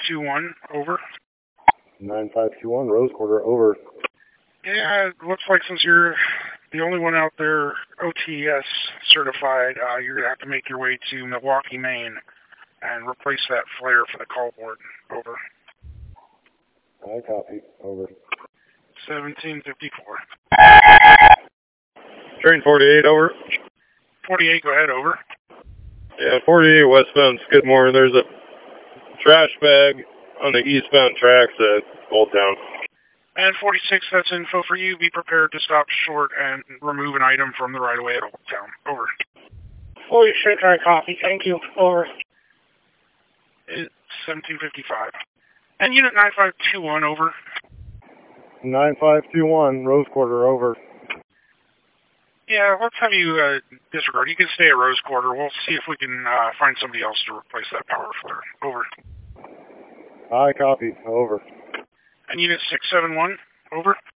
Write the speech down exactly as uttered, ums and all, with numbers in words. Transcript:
two one, over. nine five two one, Rose Quarter, over. Yeah, it looks like since you're the only one out there O T S certified, uh, you're going to have to make your way to Milwaukee, Maine, and replace that flare for the call board. Over. I copy. Over. seventeen fifty-four. Train forty-eight, over. forty-eight, go ahead, over. Yeah, forty-eight westbound Skidmore. There's a trash bag on the eastbound tracks at Old Town. And forty-six, that's info for you. Be prepared to stop short and remove an item from the right-of-way at Old Town. Over. forty-six, I copy. Thank you. Over. It's seventeen fifty-five. And Unit nine five two one, over. nine five two one, Rose Quarter, over. Yeah, let's have you uh, disregard. You can stay at Rose Quarter. We'll see if we can uh, find somebody else to replace that power flare. Over. I copy. Over. And Unit six seven one, over.